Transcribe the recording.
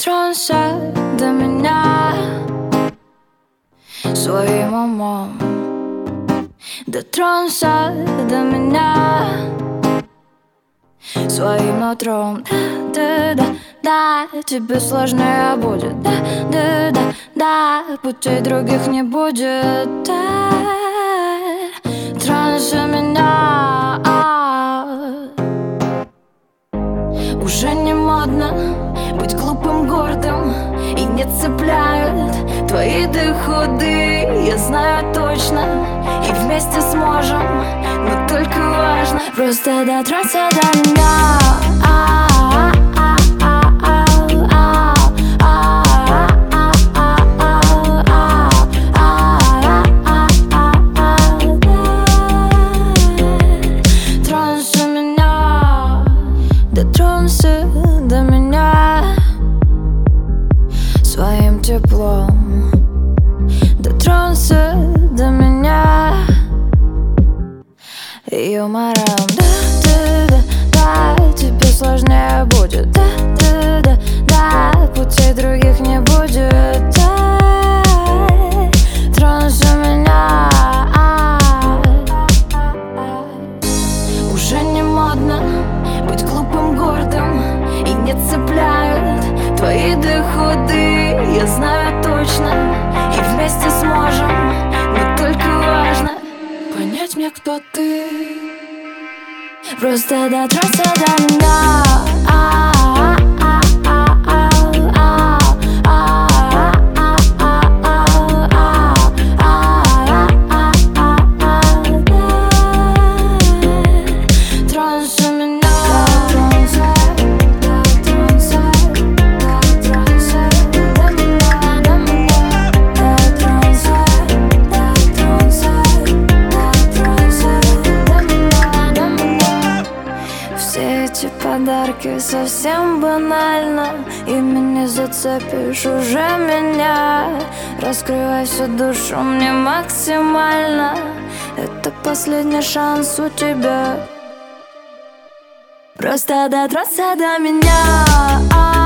Дотронься до меня своим умом. Дотронься до меня своим нутром. Да, тебе сложнее будет. Да, путей других не будет. Тронься меня. Уже не модно быть глупым, гордым, и не цепляют твои доходы. Я знаю точно, и вместе сможем, но только важно просто дотронься до меня. Дотронься до меня своим теплом. Дотронься до меня юмором. Да, тебе сложнее будет. Да, путей других не будет. Тронься меня. Уже не модно быть глупым, гордым, и не цепляют твои доходы. Я знаю точно, и вместе сможем, но только важно понять мне, кто ты. Просто дотронься до меня. Эти подарки совсем банально, ими не зацепишь уже меня. Раскрывай всю душу мне максимально. Это последний шанс у тебя. Просто дотронься до меня.